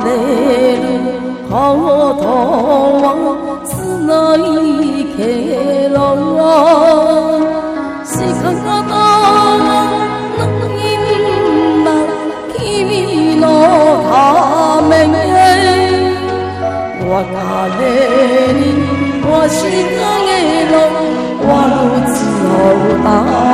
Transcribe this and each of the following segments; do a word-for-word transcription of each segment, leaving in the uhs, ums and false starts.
れることは少ないけど仕方ないんだ君のため別れにはしたげろワルツの歌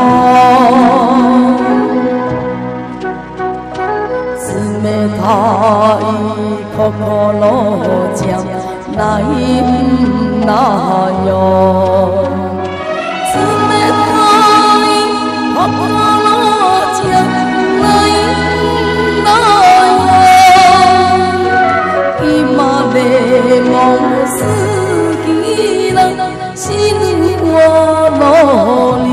冷たい心じゃないんだよ冷たい心じゃないんだよ今でも好きな死ぬのに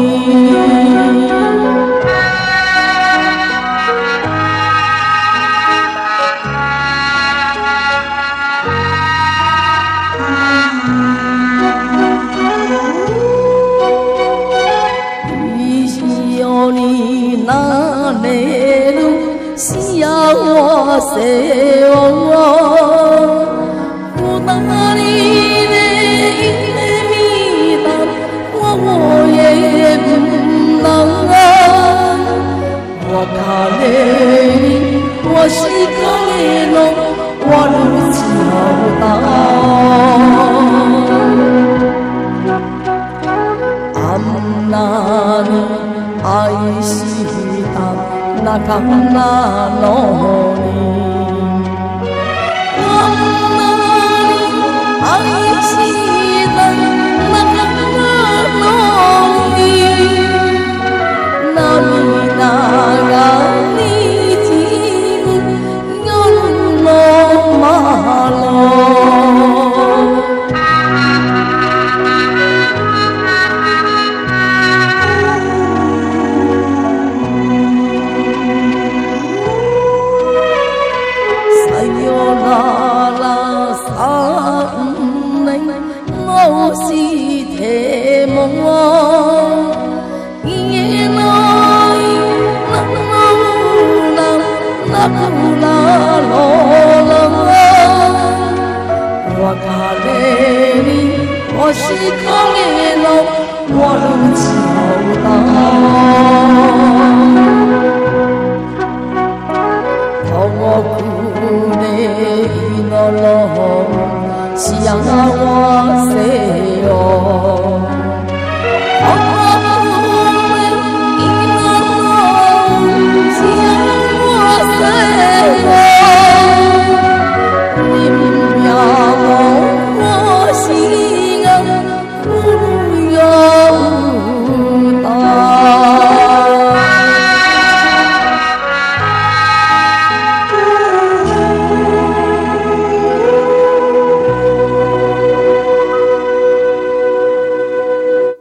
なれる幸せを二人でいてみた微笑むな別れにはしたげのワルツの歌あんなに愛した仲間なのにあんなに愛した仲間なのに涙がにじむ夜の窓しても言えないなくなろう別れに押しかけのワルツの歌遠くで祈ろう幸せよ